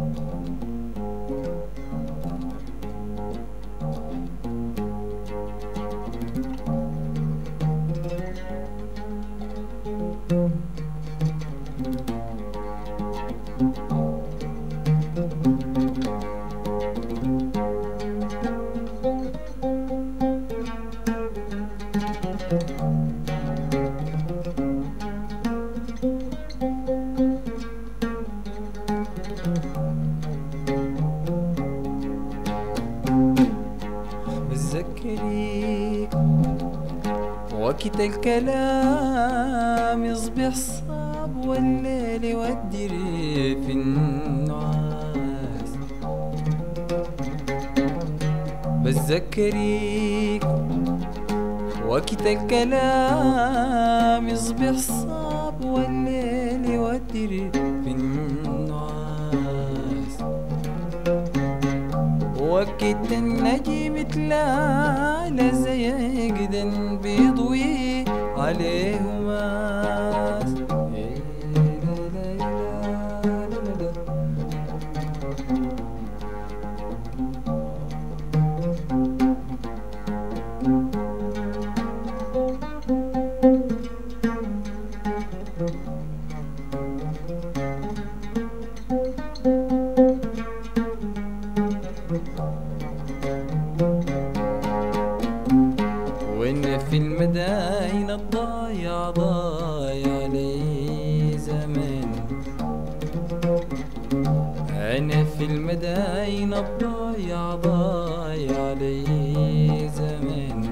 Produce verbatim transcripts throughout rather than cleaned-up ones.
بتذكريك وقت الكلام يصبح صعب والليل يودري في النعاس. بتذكريك وقت الكلام يصبح صعب والليل يودري في النعاس. وقت النجم تلالى زي قدن بيضوي عليه ماس. وين في المداين الضايع ضايع لي زمان. أنا في المداين الضايع ضايع لي زمان.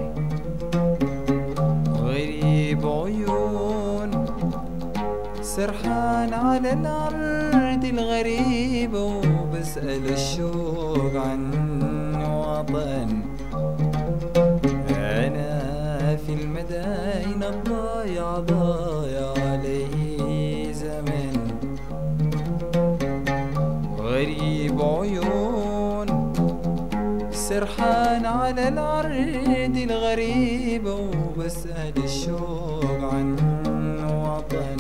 غريب عيون سرحان على الأرض الغريبة وبسأل الشوق عن وطن. أنا في المداين الضايع ضايع لي زمان. غريب عيون سرحان على الأرض الغريبة وبسأل الشوق عن وطن.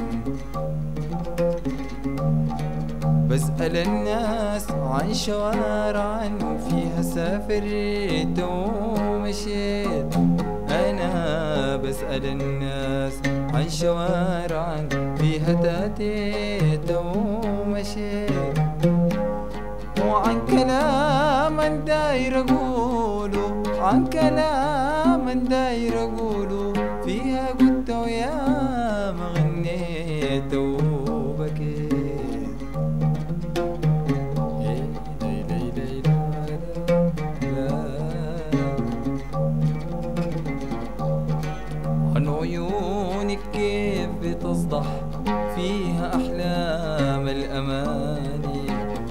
بسأل الناس عن شوارع فيها سافرت ومشيت. أنا بسأل الناس عن شوارع فيها تاتيت ومشيت. وعن كلام داير أقوله عن كلام داير أقوله فيها قلت ويا ما غنيت وبكيت. عن عيونك كيف بتصدح فيها أحلام الأماني.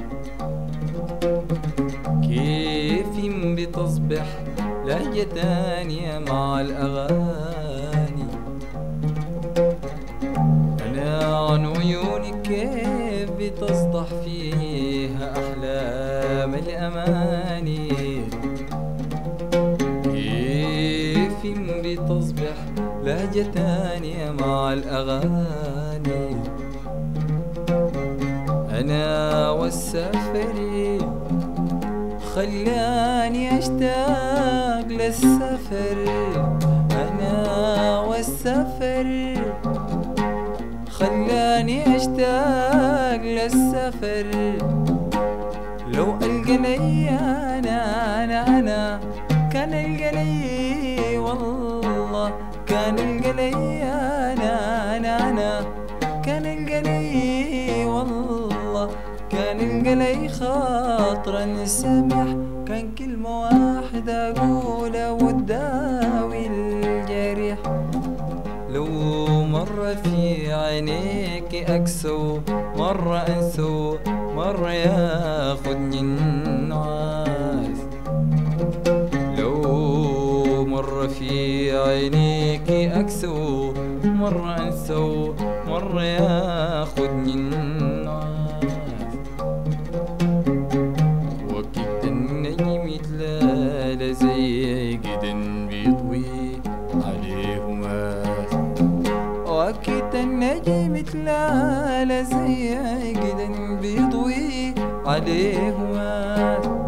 كيف بتصبح لهجة تانية مع الأغاني. أنا عن عيونك كيف بتصدح فيها أحلام الأماني. كيف بتصبح لهجة تانية مع الأغاني. أنا والسفر خلاني أشتاق للسفر. أنا والسفر خلاني أشتاق للسفر. لو ألقى لي أنا أنا أنا كان ألقى لي والله كان ألقى لي أنا أنا أنا كان ألقى لي والله كان ألقى لي خاطرا سمح. كان كلمة واحدة أقولها وتداوي الجريح. لو مرة في عينيك أكسو مرة أنسو مرة ياخدني النعاس. لو مرة في عينيك أكسو مرة أنسو مرة ياخدني النعاس. وقت النجم يتلالى زي قدن بيضوي عليه ماس. وقت النجم يتلالى زي قدن بيضوي عليه مات